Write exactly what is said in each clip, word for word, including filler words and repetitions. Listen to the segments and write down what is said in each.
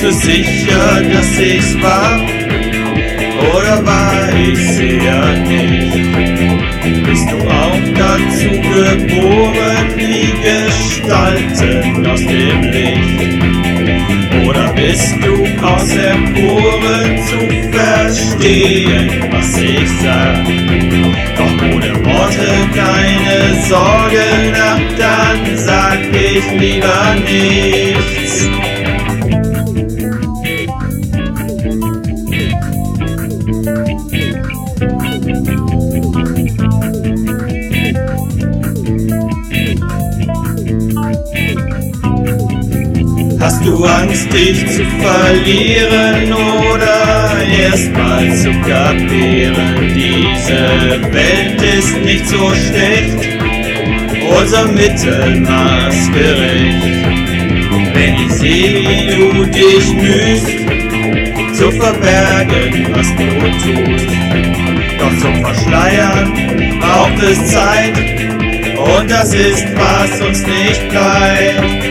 du sicher, dass ich's war? Oder war ich's eher nicht? Bist du auch dazu geboren, wie Gestalten aus dem Licht? Oder bist du auserkoren zu verstehen, was ich sag? Doch ohne Worte keine Sorge, na dann sag ich lieber nichts. Hast du Angst, dich zu verlieren oder erstmal zu kapieren? Diese Welt ist nicht so schlecht, unser Mittelmaß gerecht. Wenn ich sehe, wie du dich mühst, zu verbergen, was du tust. Doch zum Verschleiern braucht es Zeit, und das ist, was uns nicht bleibt.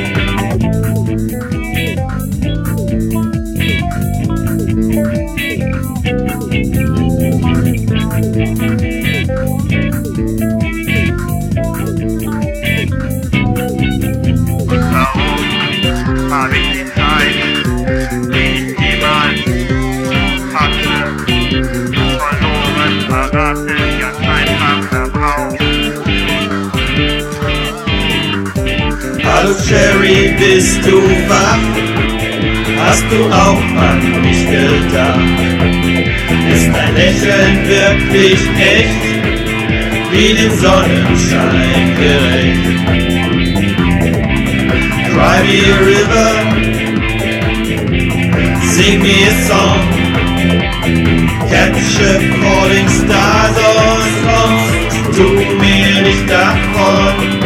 Hab ich die Zeit, die ich niemals hatte, verloren, verraten, ganz einfach verbraucht. Hallo Sherry, bist du wach? Hast du auch an mich gedacht? Ist dein Lächeln wirklich echt, wie dem Sonnenschein gerecht? Cry me a river, sing me a song, catch a falling stars on songs, tu mir nicht davon.